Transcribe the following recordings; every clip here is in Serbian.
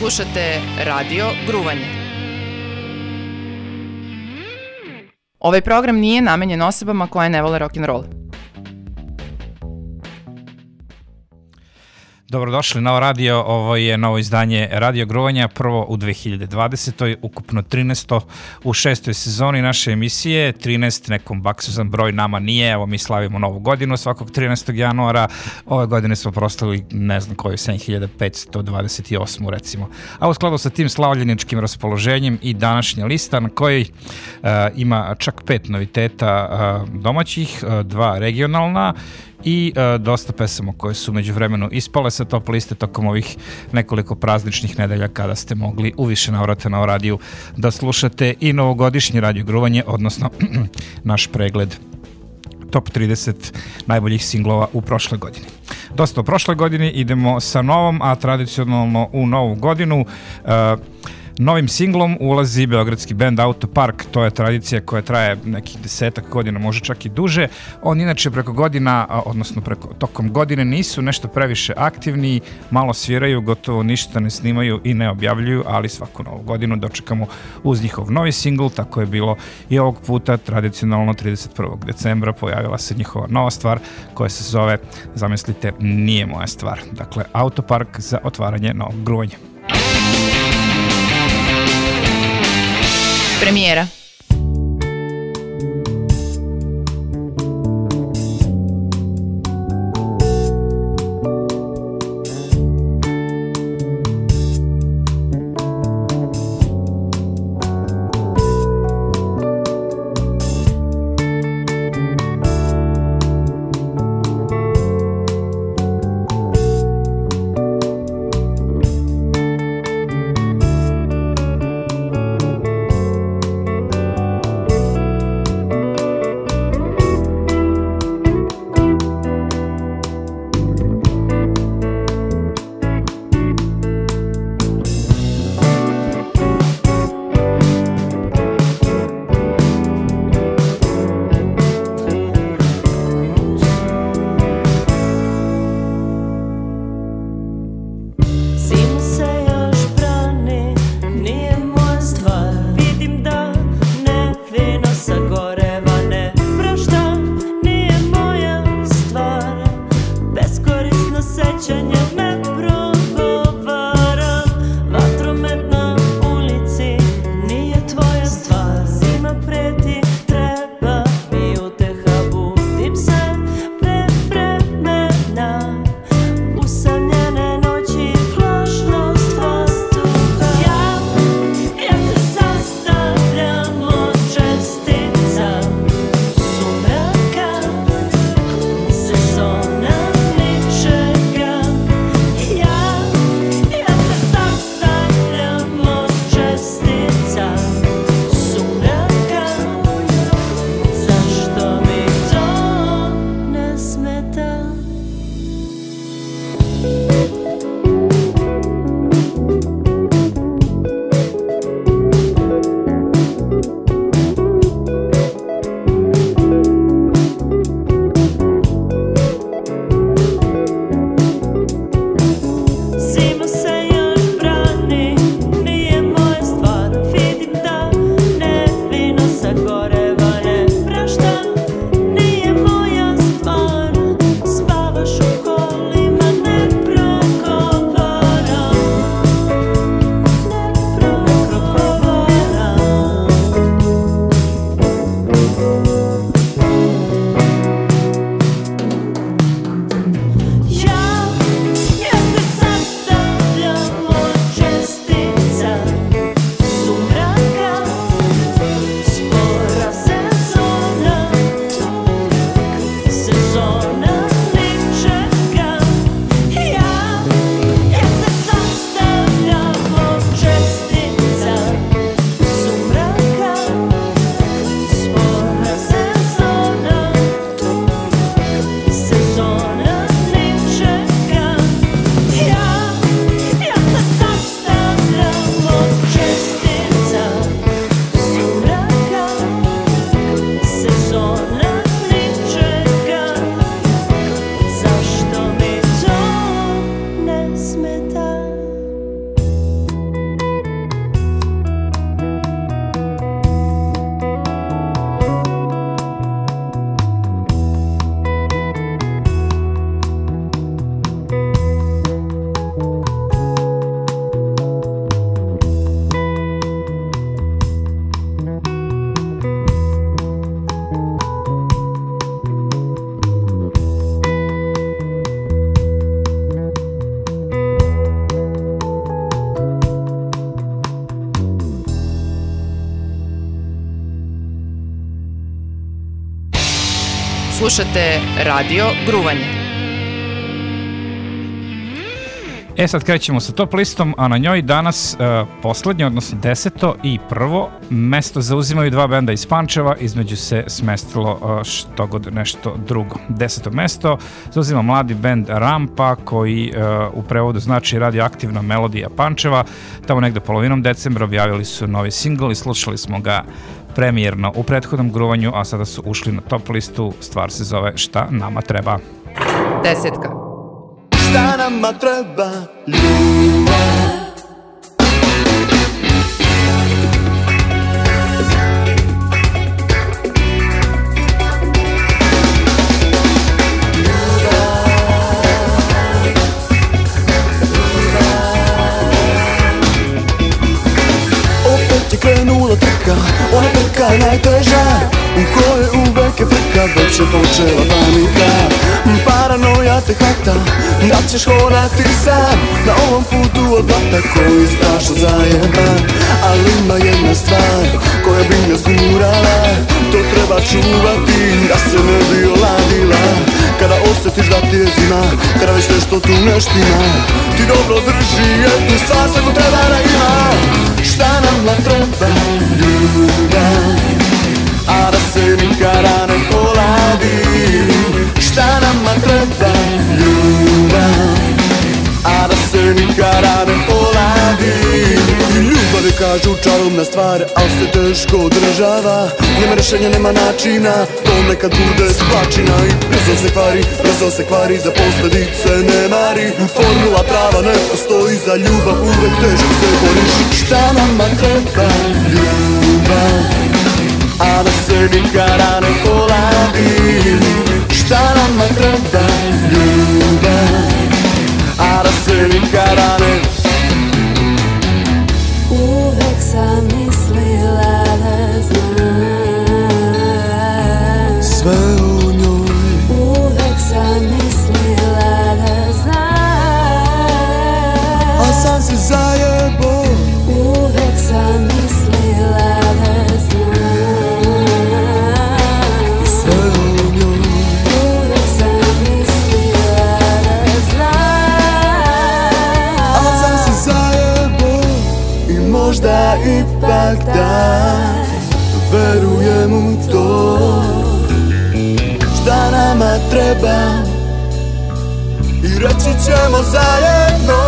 Slušate Radio Gruvanje. Ovaj program nije namenjen osobama koje ne vole rock'n'roll. Dobrodošli na radio, ovo je novo izdanje Radio Gruvanja, prvo u 2020. ukupno 13. u 6. sezoni naše emisije, 13 nekom baksuzan broj nama nije, evo mi slavimo novu godinu svakog 13. januara, ove godine smo proslavili ne znam koju, 7528. recimo. A u skladu sa tim slavljeničkim raspoloženjem i današnja lista na kojoj ima čak 5 noviteta domaćih, 2 regionalna, i dosta pesama koje su među vremenu ispale sa top liste tokom ovih nekoliko prazničnih nedelja kada ste mogli u više navrata na radiju da slušate i novogodišnje Radio Gruvanje, odnosno naš pregled top 30 najboljih singlova u prošle godini. Dosta u prošle godini, idemo sa novom, a tradicionalno u novu godinu. Novim singlom ulazi beogradski bend Autopark, to je tradicija koja traje nekih 10 godina, može čak i duže. On inače preko godina, odnosno tokom godine nisu nešto previše aktivni, malo sviraju, gotovo ništa ne snimaju i ne objavljuju, ali svaku novu godinu dočekamo uz njihov novi singl, tako je bilo i ovog puta, tradicionalno 31. decembra pojavila se njihova nova stvar koja se zove, zamislite, Nije moja stvar. Dakle, Autopark za otvaranje novog gruvanja. Premijera. Slušate Radio Gruvanje. Sad krećemo sa top listom, a na njoj danas poslednje, odnosno 10. i prvo mesto zauzimaju dva benda iz Pančeva, između se smestilo što god nešto drugo. 10. mesto zauzima mladi bend Rampa, koji u prevodu znači radioaktivna melodija Pančeva. Tamo negde polovinom decembra objavili su novi singl i slušali smo ga premijerno u prethodnom gruvanju, a sada su ušli na top listu. Stvar se zove Šta nama treba. 10. Šta nama treba ljubav? Opet je krenula trka, ona trka je najteža, u kojoj uvek je frka, već je počela panika. Paranoja te hvata, da ćeš hodati sam na ovom putu od blata koji je strašno zajeban. Ali ima jedna stvar koja bi nas gurala, to treba čuvati da se ne bi oladila. Kada osjetiš da ti je zima, kada već nešto tu ne štima, ti dobro drži jednu stvar, sve ko treba da ima. Šta nama treba ljubav, a da se nikada ne poladi. Šta nama treba ljubav, a da se nikada ne poladi. Ljubav je kažu čarobna stvar, al se teško održava. Nema rešenja, nema načina, to nekad bude splačina. I brzo se kvari, za posledice ne mari. Formula prava ne postoji, za ljubav uvek teško se boriš. Šta nama treba ljubav, a da se nikada ne poladi. Šta nama treba ljubav, a da se nikada ne. Uvek sam mislila da znam sve o njoj. Uvek sam mislila da znam, a sam se zajebo. Uvek sam mislila da znam sve o njoj. Uvek sam mislila da znam, a sam se zajebo. I možda ipak da verujem u to. Šta nama treba i reći ćemo zajedno.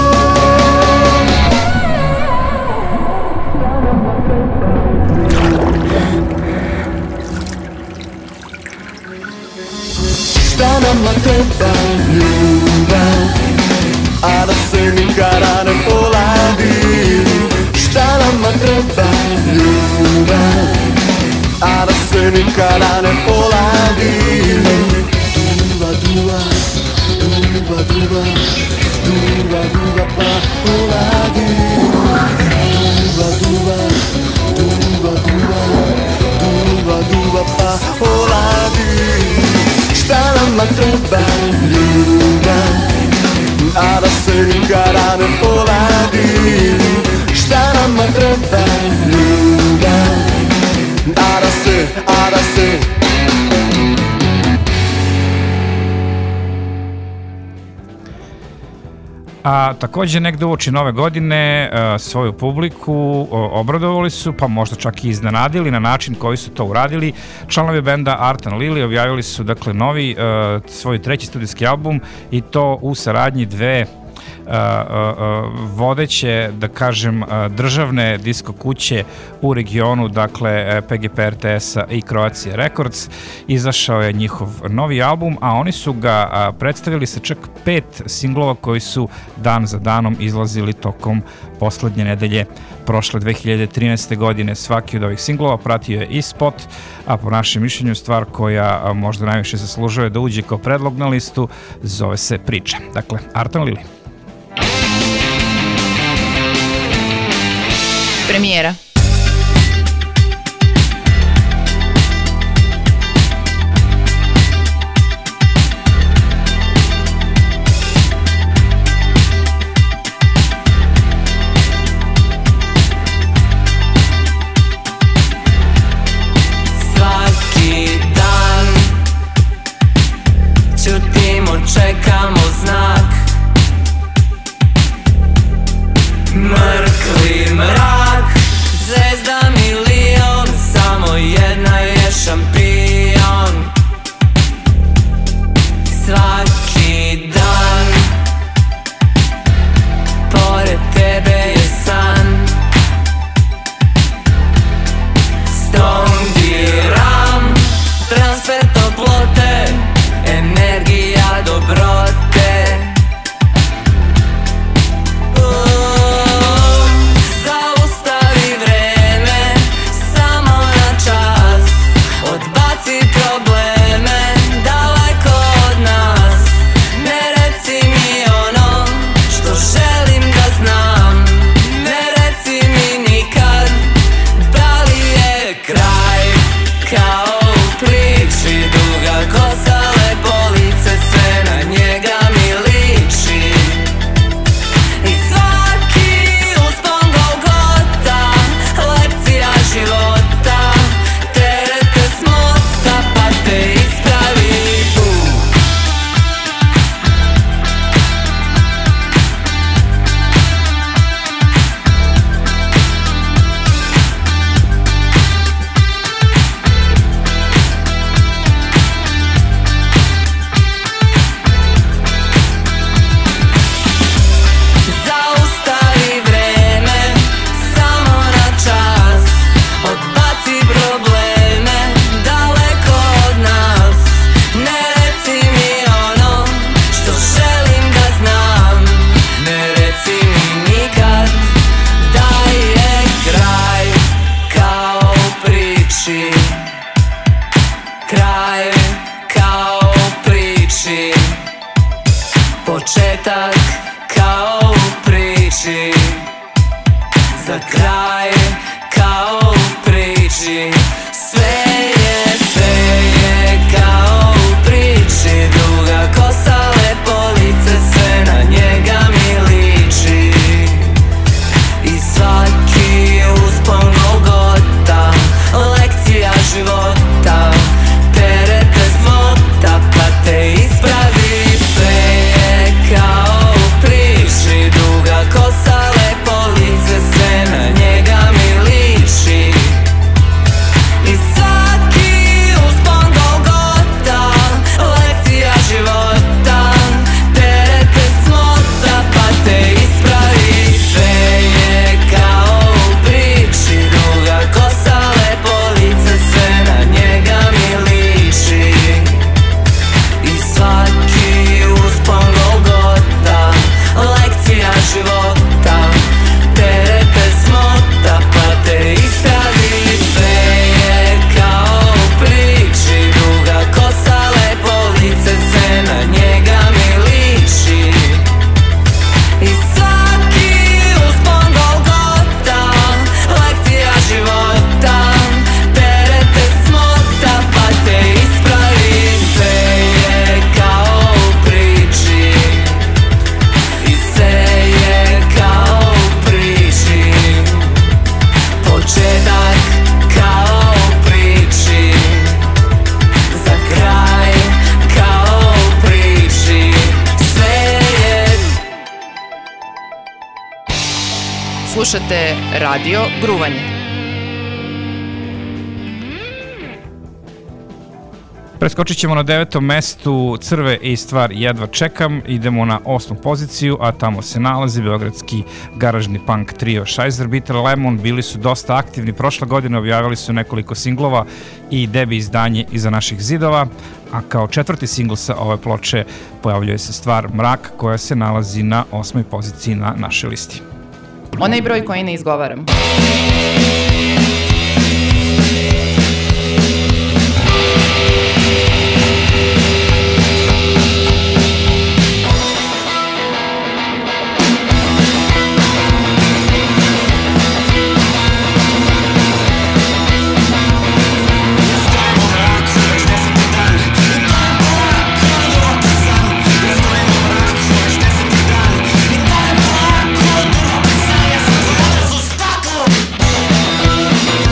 Šta nama treba ljubav, a da se nikada ne poladi. Šta nama treba ljubav, a da se nikada ne poladi. Duva, duva, duva, duva, duva, duva, pa poladi. Duva, duva, duva, duva, duva, duva, pa poladi. Šta nama treba ljubav, a da se nikada ne poladi. Šta nama treba ljubav, a da se. A takođe negde uoči nove godine svoju publiku obradovali su, pa možda čak i iznenadili na način koji su to uradili. Članovi benda Artan Lili objavili su dakle novi svoj treći studijski album, i to u saradnji dve vodeće, da kažem, državne disko kuće u regionu, dakle PGP RTS-a i Croatia Records. Izašao je njihov novi album, a oni su ga predstavili sa čak 5 singlova koji su dan za danom izlazili tokom poslednje nedelje prošle 2013. godine. Svaki od ovih singlova pratio je i spot, a po našem mišljenju stvar koja možda najviše zaslužuje da uđe kao predlog na listu zove se Priča. Dakle, Artan Lili. Premijera. Za kraj, kao u priči, sve je kao u priči. Duga kosa, lepo lice, sve na njega mi liči. I svaki uspon Golgota, lekcija života, terete smota, pa te ispravi. Sve je kao u priči, duga kosa, lepo lice, sve na njega mi liči. I svaki uspon Golgota, lekcija života, terete smota, pa te ispravi. Sve je kao u priči, duga kosa, lepo lice, sve na njega mi liči. I svaki uspon Golgota, lekcija života, terete smota, pa te ispravi. Sve je kao u priči, duga kosa, lepo lice, sve na njega mi liči. I svaki uspon Golgota, lekcija života, terete smota, pa te ispravi. Sve je kao u priči, i sve je kao u priči. Početak kao u priči, za kraj kao u priči. Sve je. Slušate Radio Gruvanje. Preskočit ćemo na 9. mestu Crve i Stvar jedva čekam, idemo na 8. poziciju, a tamo se nalazi beogradski garažni punk trio Scheiser Bitter Lemon. Bili su dosta aktivni prošle godine, objavili su nekoliko singlova i debi izdanje iza naših zidova, a kao 4. singl sa ove ploče pojavljuje se stvar Mrak, koja se nalazi na 8. poziciji na našoj listi. Onaj broj koji ne izgovaram. Stako!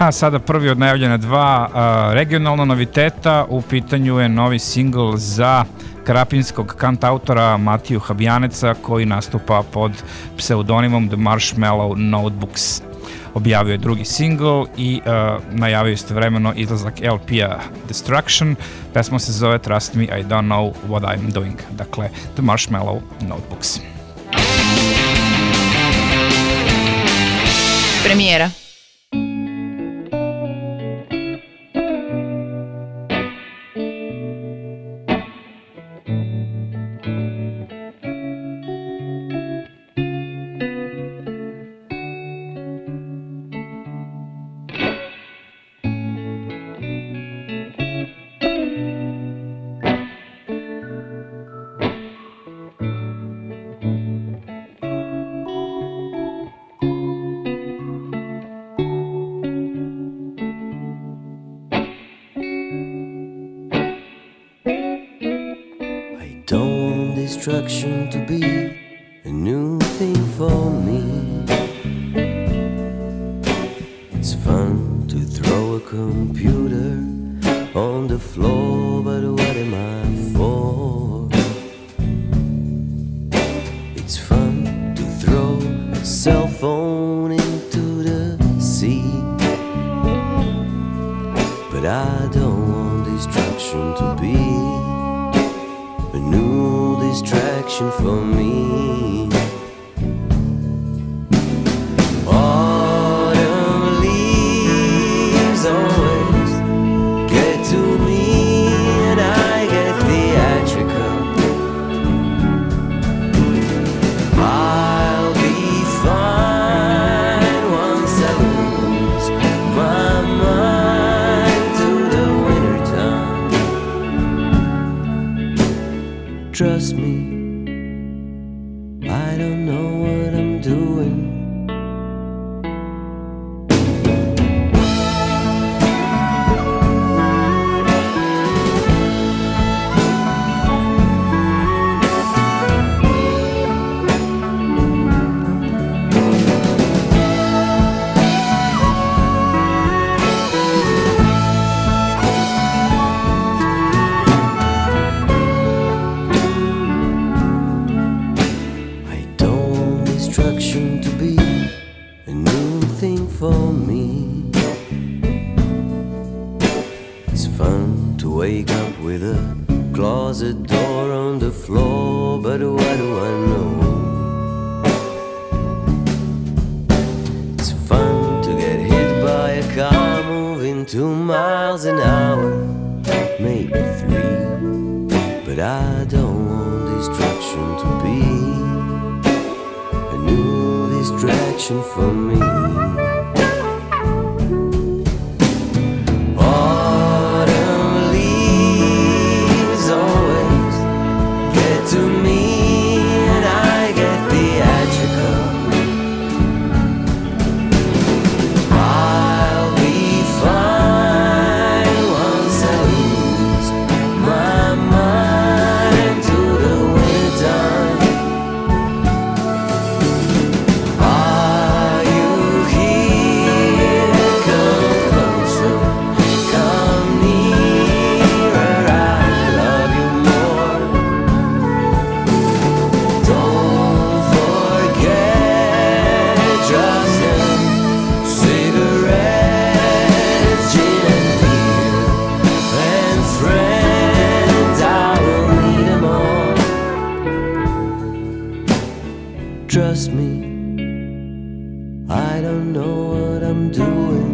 A sada prvi od najavljena dva regionalna noviteta, u pitanju je novi singl za krapinskog kantautora Matiju Habjaneca koji nastupa pod pseudonimom The Marshmallow Notebooks. Objavio je drugi singl i najavio istovremeno izlazak LP-a Destruction. Pesma se zove Trust Me, I Don't Know What I'm Doing. Dakle, The Marshmallow Notebooks. Premijera. Destruction to be a new thing for me. It's fun to throw a computer on the floor, but what am I for? It's fun to throw a cell phone into the sea, but I don't want destruction to be a new distraction for me. Autumn leaves always get to me and I get theatrical. I'll be fine once I lose my mind to the winter time. Trust me, I don't know what I'm doing. To be a new thing for me. It's fun to wake up with a closet door on the floor, but what do I know? It's fun to get hit by a car moving 2 miles an hour, maybe 3, but I don't want destruction to be new distraction for me. Autumn leaves always get to me and I get theatrical. I'll be fine once I lose my mind to the winter. Trust me, I don't know what I'm doing.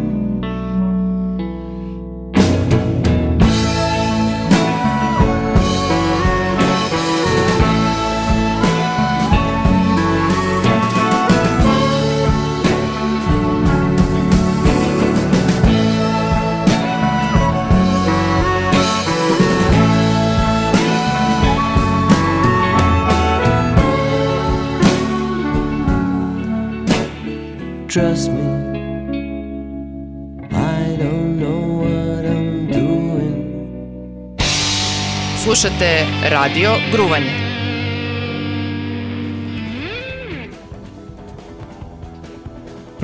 Trust me, I don't know what I'm doing. Slušate Radio Gruvanje.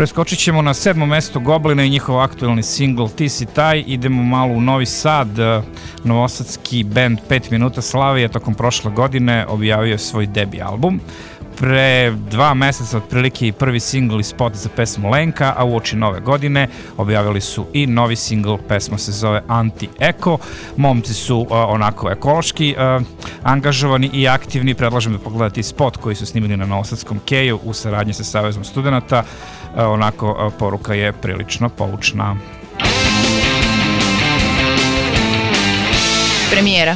Preskočit ćemo na 7. mesto Goblina i njihov aktualni singl Ti si taj. Idemo malo u Novi Sad. Novosadski band 5 minuta slave je tokom prošle godine objavio svoj debi album. Pre 2 meseca otprilike i prvi singl i spot za pesmu Lenka, a uoči nove godine objavili su i novi singl, pesma se zove Anti-Eko. Momci su onako ekološki angažovani i aktivni. Predlažem da pogledate spot koji su snimili na Novosadskom Keju u saradnji sa Savezom studenata. Onako, poruka je prilično poučna. Premijera.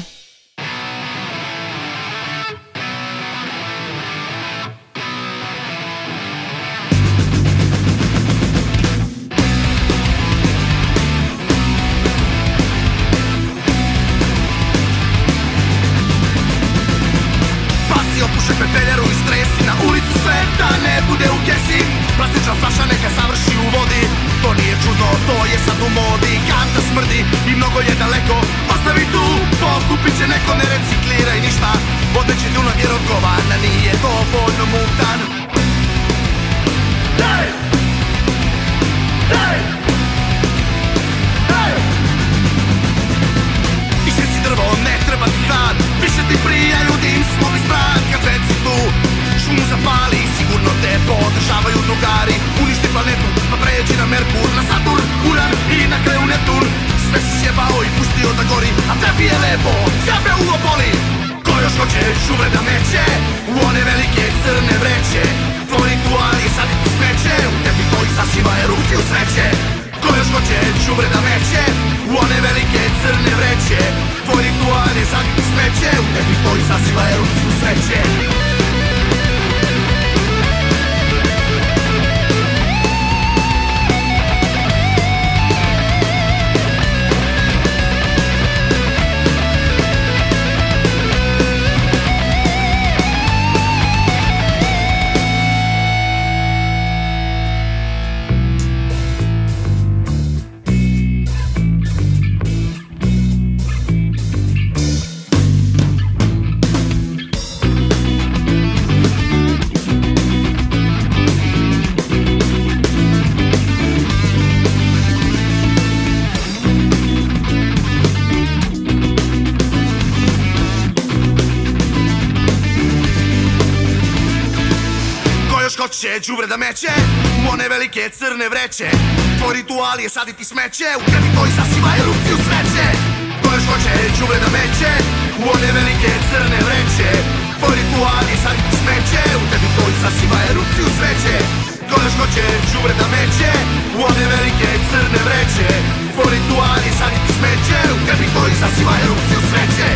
Đubre da meće u one velike crne vreće. Tvoj ritual je saditi smeće, u tebi to izaziva erupciju sreće. Ko još hoće đubre da meće u one velike crne vreće. Tvoj ritual je saditi smeće, u tebi to izaziva erupciju sreće. Ko još hoće đubre da meće u one velike crne vreće. Tvoj ritual je saditi smeće, u tebi to izaziva erupciju sreće.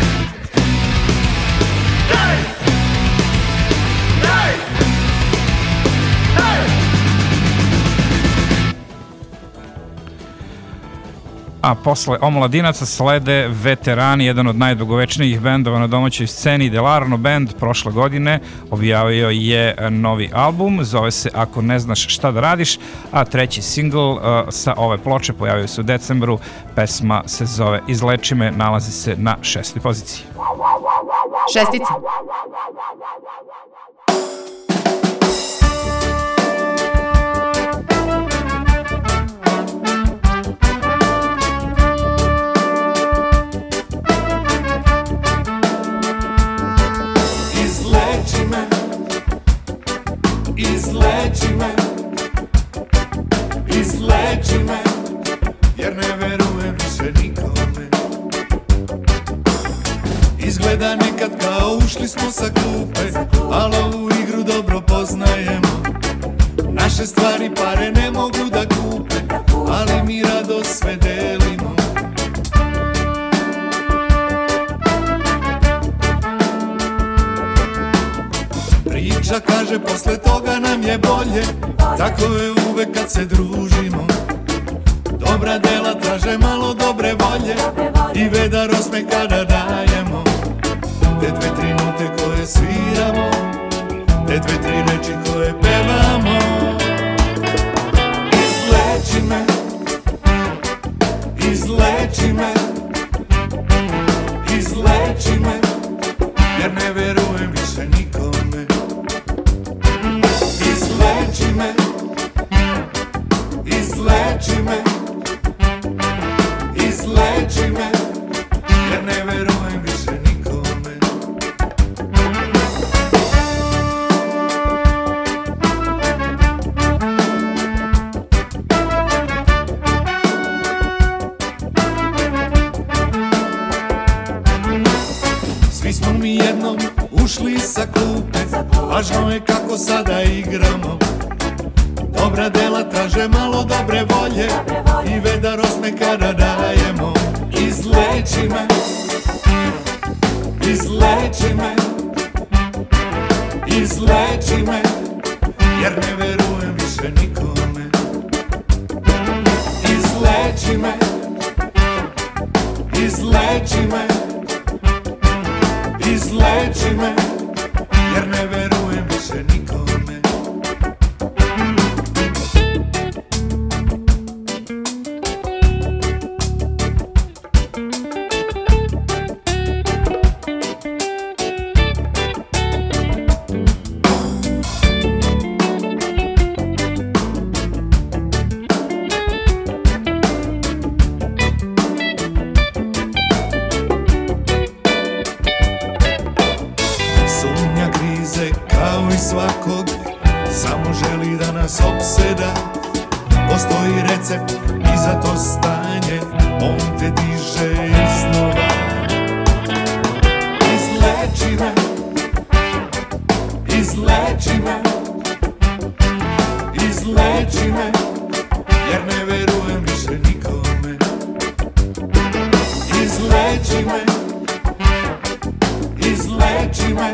Hey! Hey! A posle Omladinaca slede Veterani, jedan od najdugovečnijih bendova na domaćoj sceni. Delarno band prošle godine objavio je novi album, zove se Ako ne znaš šta da radiš, a treći singl sa ove ploče pojavio se u decembru. Pesma se zove Izleči me, nalazi se na 6. poziciji. Šestica. Izleči me, jer ne verujem više nikome. Izgleda nekad kao ušli smo sa klupe, ali ovu igru dobro poznajemo. Naše stvari pare ne mogu da kupe, ali mi rado sve delimo. Priča kaže posle toga nam je bolje, tako je uvek kad se družimo. Dobra dela traže malo dobre volje i vedar osme kada dajemo. Te 2-3 note koje sviramo, te 2-3 reči koje pevamo. Izleči me, izleči me, izleči me, jer ne verujem više nikome. Izleči me, važno je kako sada igramo. Dobra dela traže malo dobre volje i vedar osme kada dajemo. Izleči me, izleči me, izleči me, jer ne verujem više nikome. Izleči me, izleči me, izleči me, jer ne verujem više nikome. Svakog samo želi da nas opseda. Postoji recept i za to stanje, on te diže iznova. Izleči me, izleči me, izleči me, jer ne verujem više nikome. Izleči me, izleči me,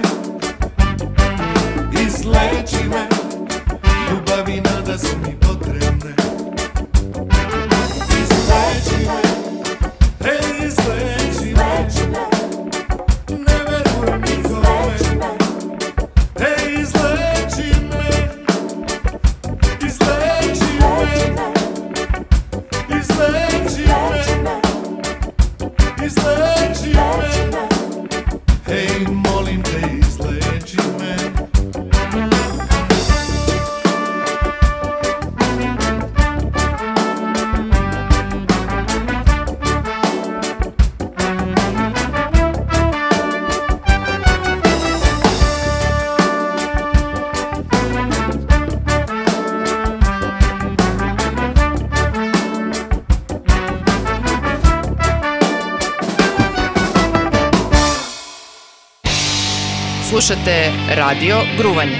izleči me, ljubav i nada su mi potrebne. Izleči me, izleči me, ne verujem nikome. Izleči me, izleči me, izleči me, izleči me. Hej, molim te, izleči me. Slušate Radio Gruvanje.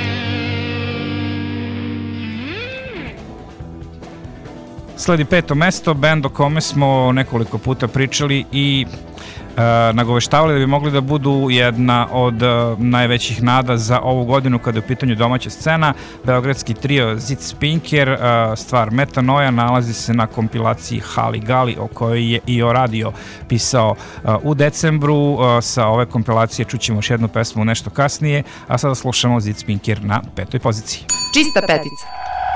Sledi peto mesto, bend o kome smo nekoliko puta pričali i nagoveštavali da bi mogli da budu jedna od najvećih nada za ovu godinu kada je u pitanju domaća scena. Beogradski trio Zitspinker, stvar Metanoja, nalazi se na kompilaciji Hali Gali, o kojoj je i o radio pisao u decembru. Sa ove kompilacije čućemo još jednu pesmu nešto kasnije, a sada slušamo Zitspinker na petoj poziciji. Čista petica.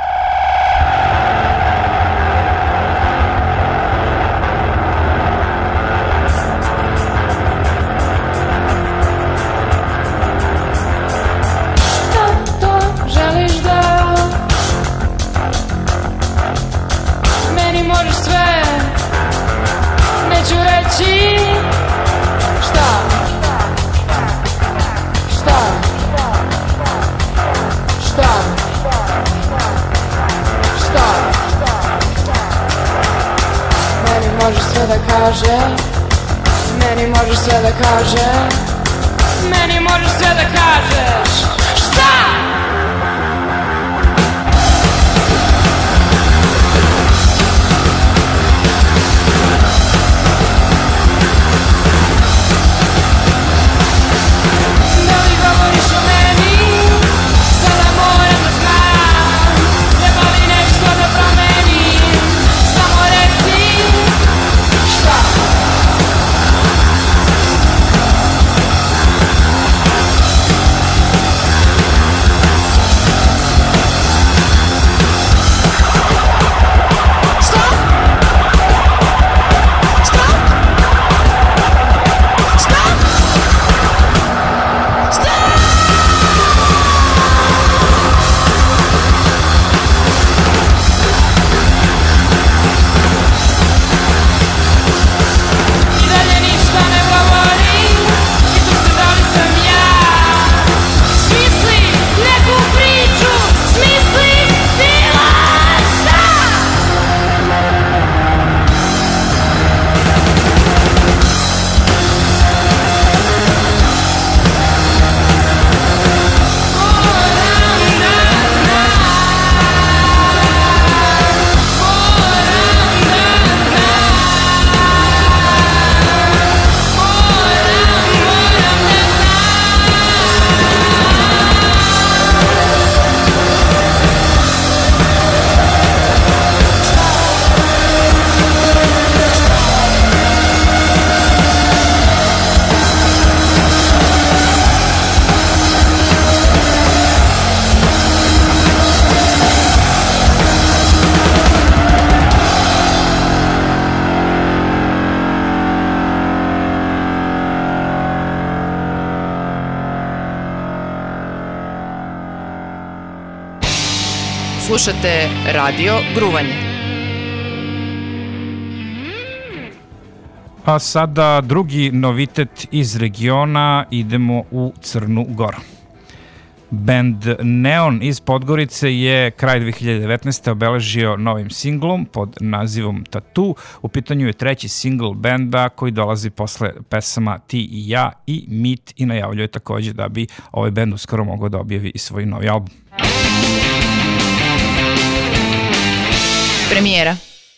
Meni možeš sve da kažeš, meni možeš sve da kažeš. Šta? Da li govoriš o meni, sada moram da znam. Treba li nešto da promenim, samo reci. Šta? Slušate Radio Gruvanje. A sada drugi novitet iz regiona, idemo u Crnu Goru. Band Neon iz Podgorice je kraj 2019. obeležio novim singlom pod nazivom Tattoo. U pitanju je treći singl benda koji dolazi posle pesama Ti i ja i Mit i najavljuje takođe da bi ovaj band uskoro mogao da objavi i svoj novi album. Premijera.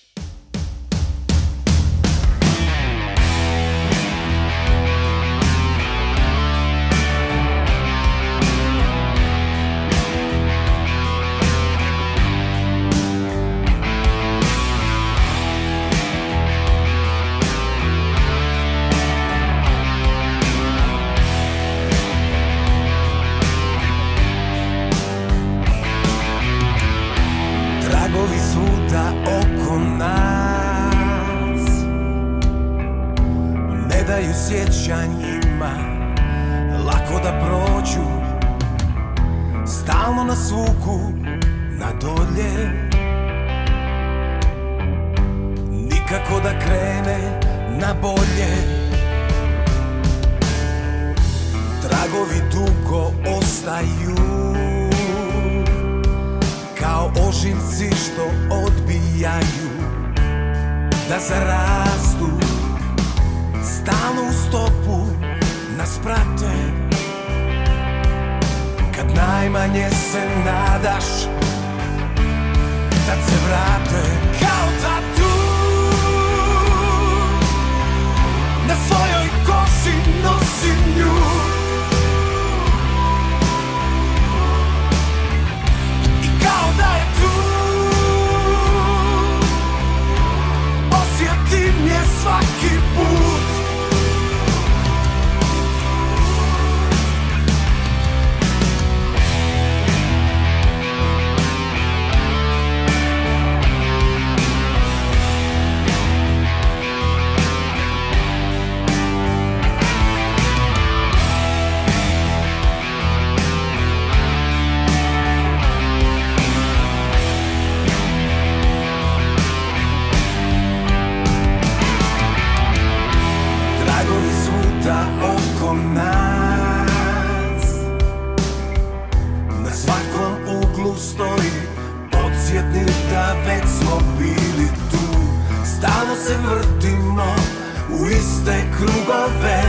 Sjećanjima lako da prođu, stalno nas vuku na dolje, nikako da krene na bolje. Tragovi dugo ostaju kao ožiljci što odbijaju da zarastu, stalno u stopu nas prate. Kad najmanje se nadaš, tad se vrate. Kao tatu na svojoj koži nosim nju, i kao da je tu, osjetim je svaki put. Se vrtimo u iste krugove,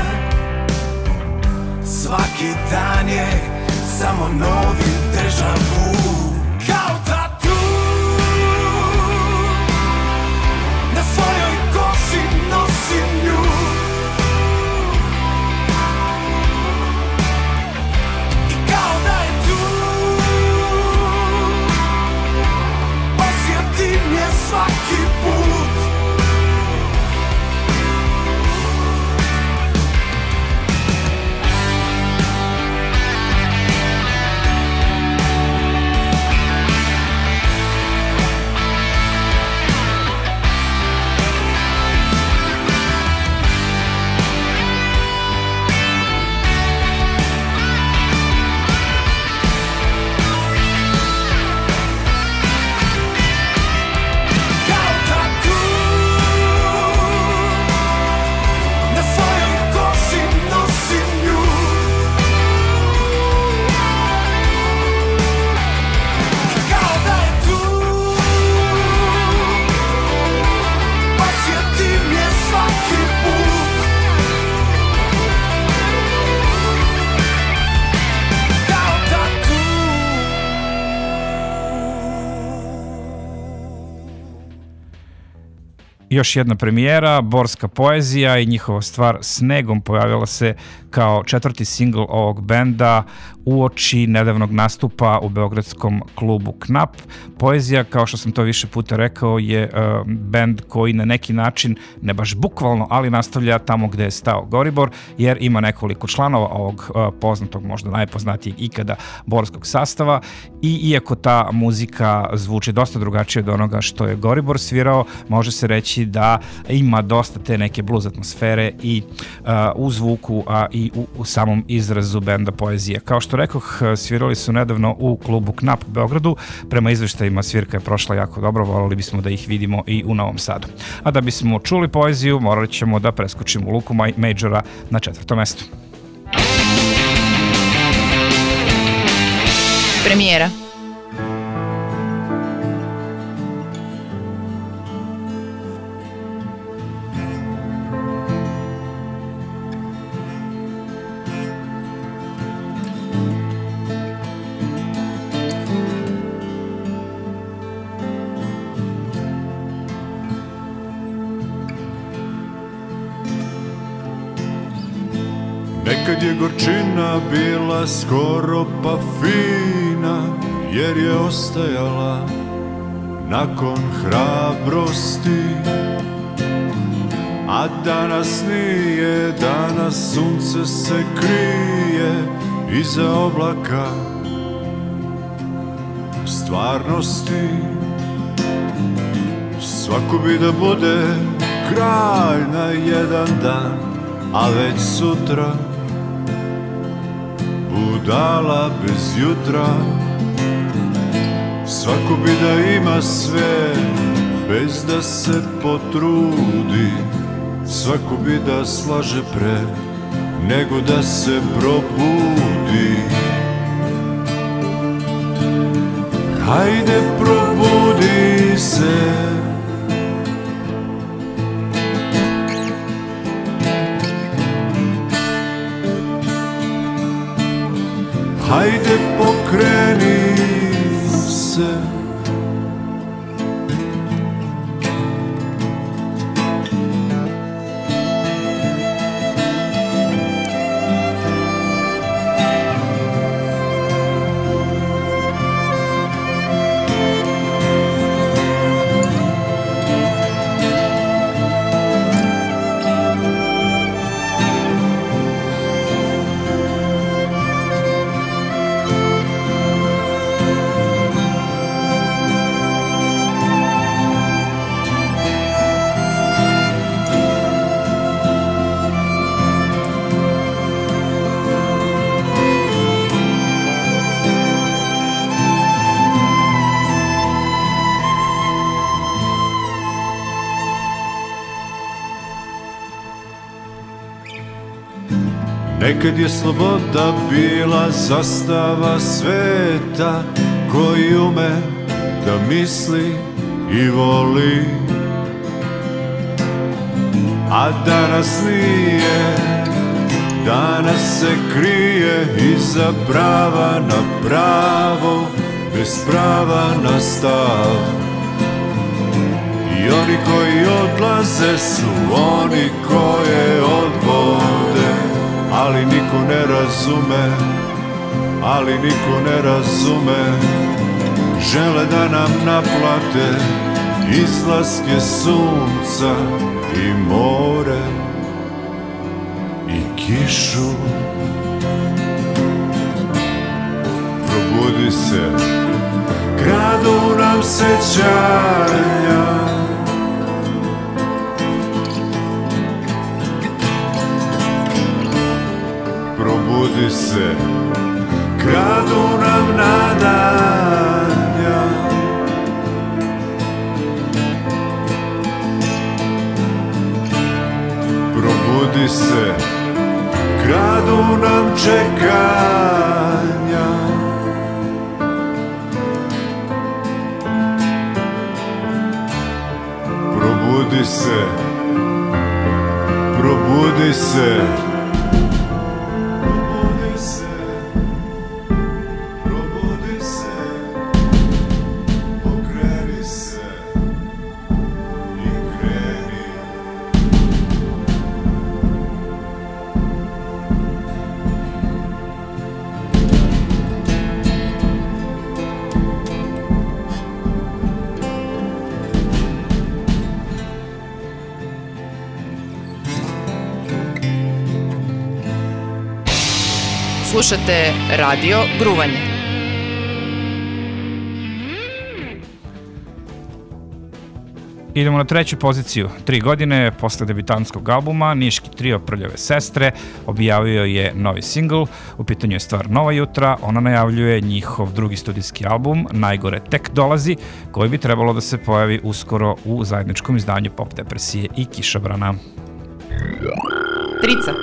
svaki dan je samo novi deja vu. Kao tatu na svojoj koži nosim nju, i kao da je tu, osjetim je svaki put. Još jedna premijera, Borska poezija i njihova stvar Snegom pojavila se kao četvrti singl ovog benda uoči nedavnog nastupa u beogradskom klubu Knap. Poezija, kao što sam to više puta rekao, je bend koji na neki način, ne baš bukvalno, ali nastavlja tamo gde je stao Goribor, jer ima nekoliko članova ovog poznatog, možda najpoznatijeg ikada borskog sastava, i iako ta muzika zvuči dosta drugačije od onoga što je Goribor svirao, može se reći da ima dosta te neke blues atmosfere i u zvuku, a i i u samom izrazu benda Poezija. Kao što rekoh, svirali su nedavno u klubu Knap u Beogradu. Prema izveštajima svirka je prošla jako dobro, volali bismo da ih vidimo i u Novom Sadu. A da bismo čuli Poeziju, morat ćemo da preskočimo Luku Majora na 4. mesto. Premijera. Nekad je gorčina bila skoro pa fina, jer je ostajala nakon hrabrosti. A danas nije, danas sunce se krije iza oblaka stvarnosti. Svako bi da bude kralj na jedan dan, a već sutra budala bez jutra. Svako bi da ima sve bez da se potrudi. Svako bi da slaže pre nego da se probudi. Hajde probudi se, hajde pokreni se. Nekad je sloboda bila zastava sveta, koji ume da misli i voli. A danas nije, danas se krije iza prava na pravo, bez prava na stav. I oni koji odlaze su oni koje odvode, ali niko ne razume, ali niko ne razume. Žele da nam naplate izlaske sunca i more i kišu. Probudi se, kradu nam sećanja. Probudi se, kradu nam nadanja. Probudi se, kradu nam čekanja. Probudi se, probudi se. Slušate Radio Gruvanje. Idemo na treću poziciju. 3 godine posle debitanskog albuma, niški trio Prljave sestre objavio je novi singl. U pitanju je stvar Nova jutra. Ona najavljuje njihov drugi studijski album Najgore tek dolazi, koji bi trebalo da se pojavi uskoro u zajedničkom izdanju Pop depresije i Kišobrana. Trica.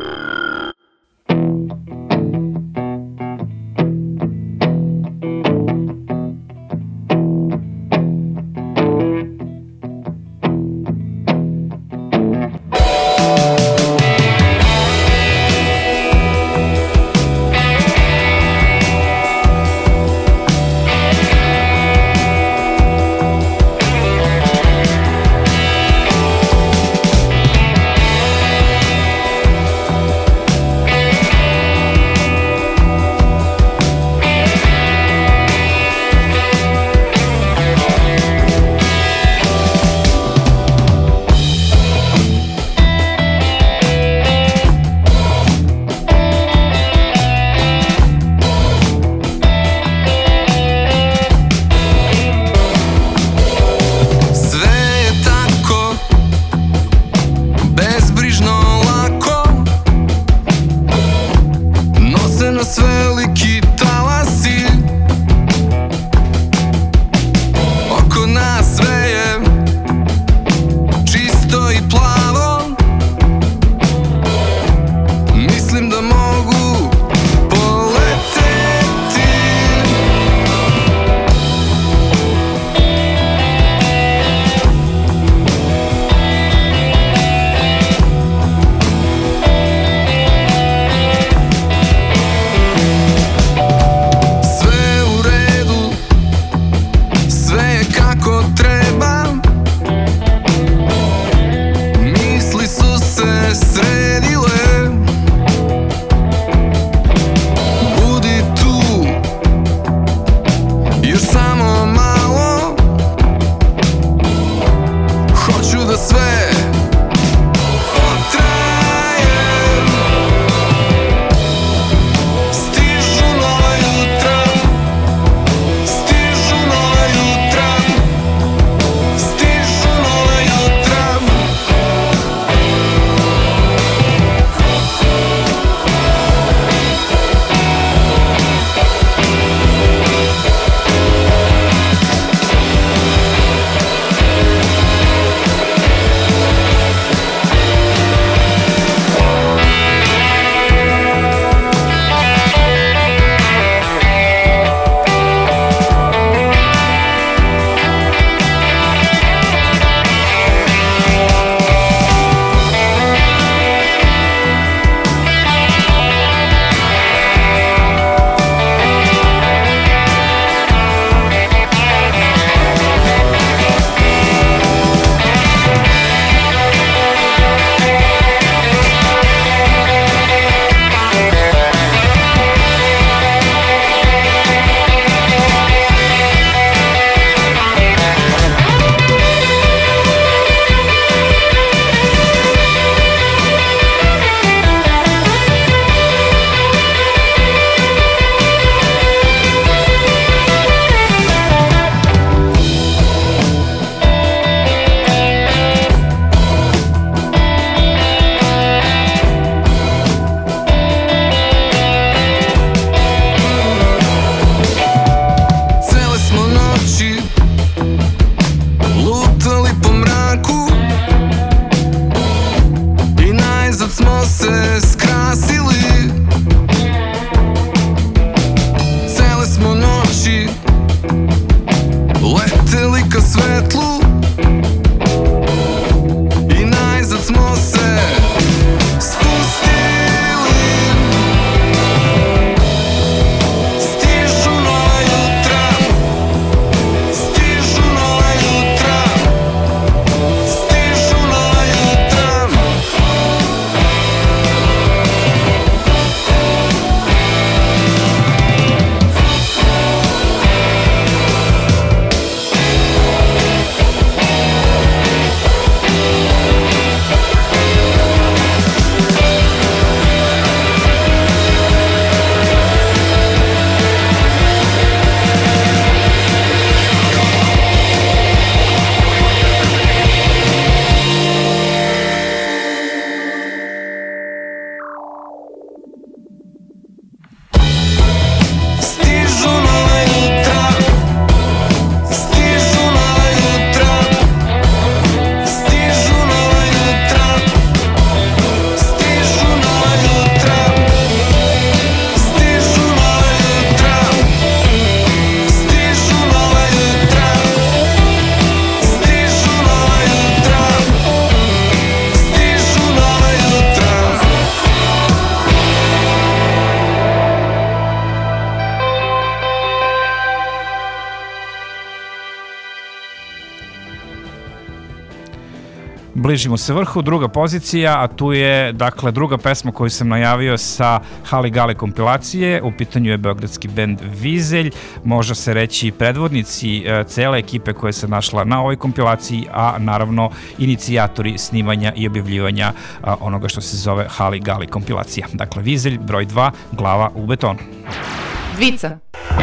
bližimo se vrhu, druga pozicija, a tu je dakle druga pesma koju sam najavio sa Hali Gali kompilacije. U pitanju je beogradski bend Vizelj, može se reći predvodnici cele ekipe koja se našla na ovoj kompilaciji, a naravno inicijatori snimanja i objavljivanja onoga što se zove Hali Gali kompilacija. Dakle, Vizelj, broj 2, Glava u betonu. Dvica.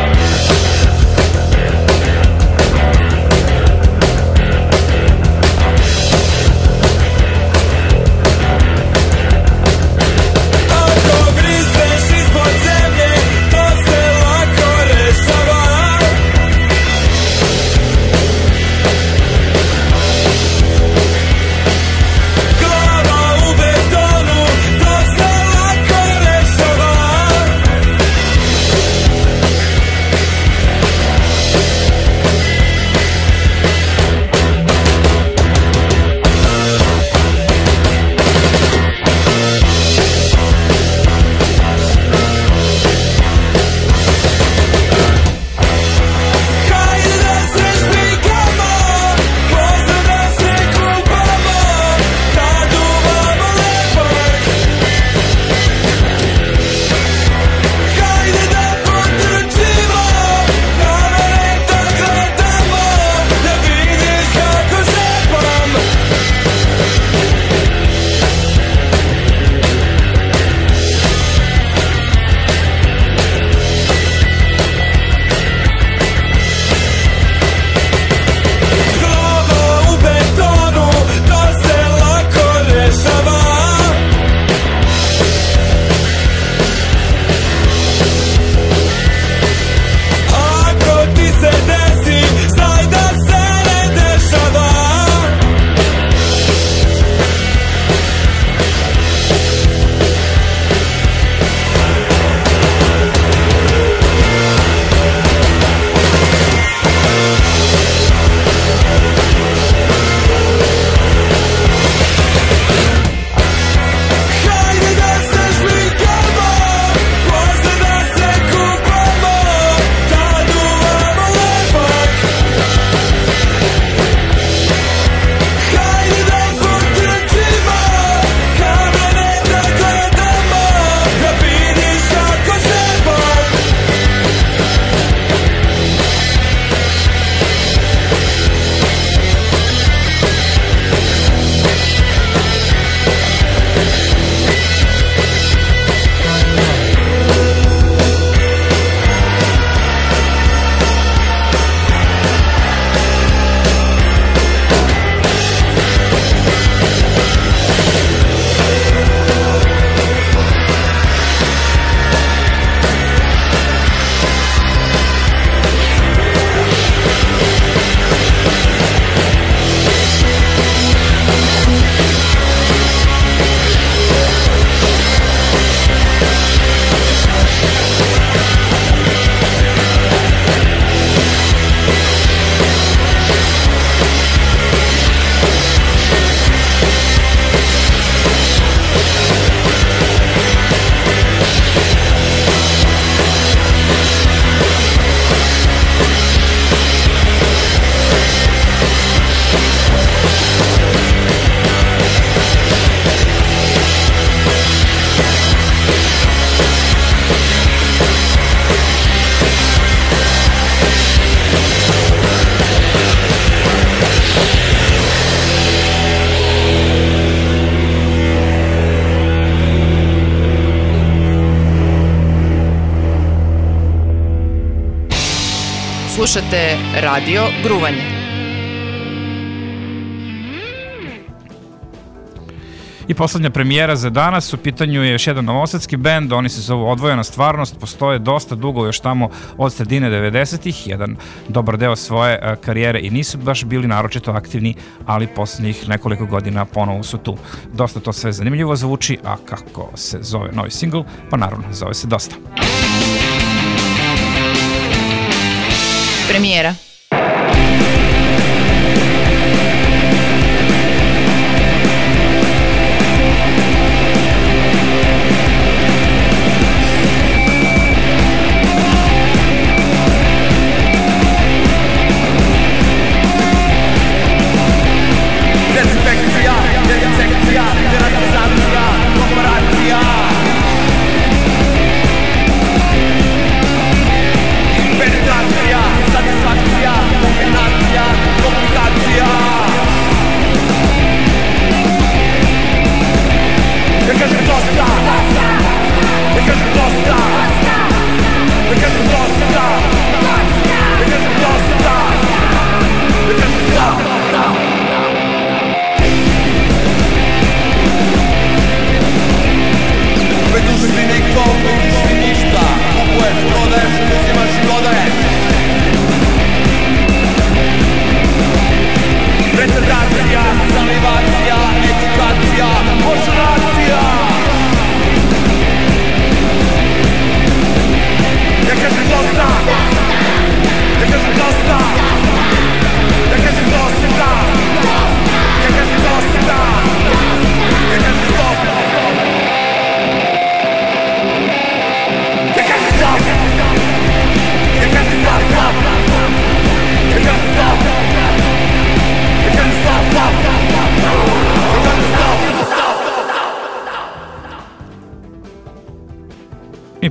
Slušate Radio Gruvanje. I poslednja premijera za danas, u pitanju je još jedan novosadski bend, oni se zovu Odvojena stvarnost, postoje dosta dugo još tamo od sredine 90-ih, jedan dobar deo svoje karijere i nisu baš bili naročito aktivni, ali poslednjih nekoliko godina ponovo su tu. Dosta to sve zanimljivo zvuči, a kako se zove novi singl? Pa naravno, zove se Dosta. Premijera. Desinfecting your eye.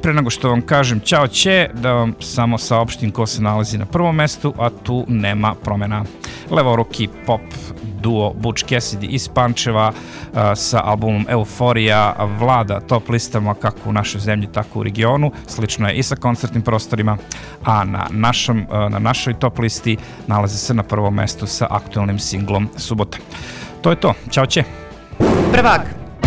pre nego što vam kažem ćao će, da vam samo saopštim ko se nalazi na prvom mestu, a tu nema promena. Levoruki pop duo Butch Cassidy iz Pančeva sa albumom Euforija vlada top listama kako u našoj zemlji, tako u regionu. Slično je i sa koncertnim prostorima, a na našoj top listi nalazi se na prvom mestu sa aktualnim singlom Subota. To je to. Ćao će. Prvak.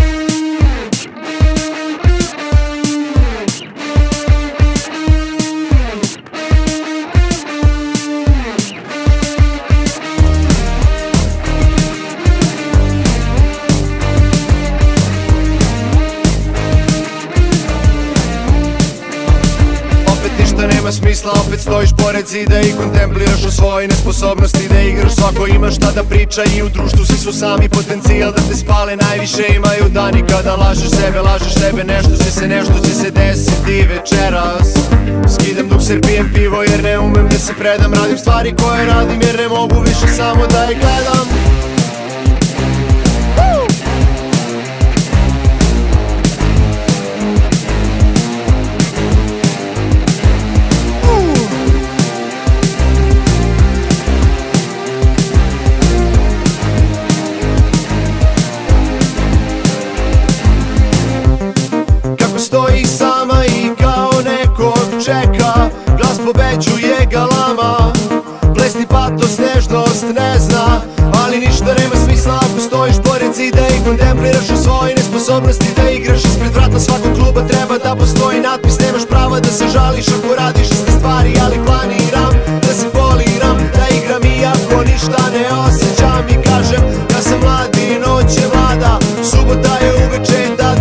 Smisla, opet stojiš pored zida i kontempliraš o svojoj nesposobnosti da igraš. Svako ima šta da priča i u društvu svi su sami potencijal da te spale. Najviše imaju dani kada lažeš sebe, nešto će se desiti večeras. Skidam dukser, pijem pivo jer ne umem da se predam. Radim stvari koje radim jer ne mogu više samo da ih gledam. Stoji sama i kao nekog čeka, glas pobeđuje galama. Plesni patos, nežnost ne zna, ali ništa nema smisla ako stojiš pored zida i kontempliraš o svojoj nesposobnosti da igraš. Ispred vrata svakog kluba treba da postoji natpis. Nemaš prava da se žališ ako radiš iste stvari, ali planiram da se foliram, da igram iako ništa ne osjećam. I kažem da sam mlad i noć je mlada, subota je uveče, da.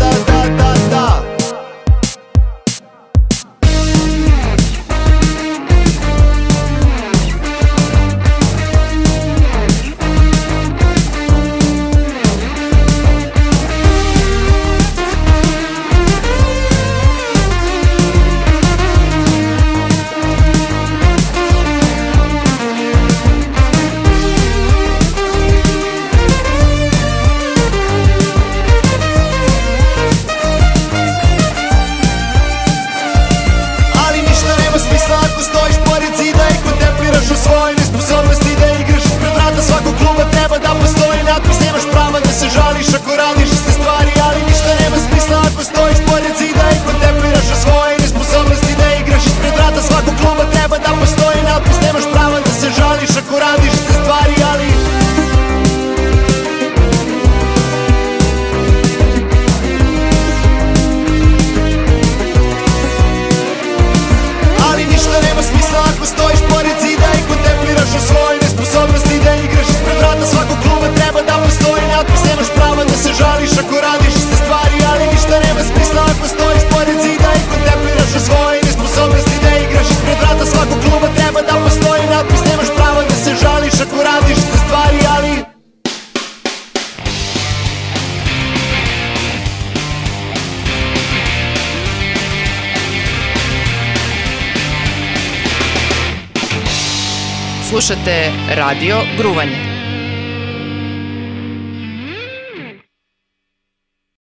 Slušate Radio Gruvanje.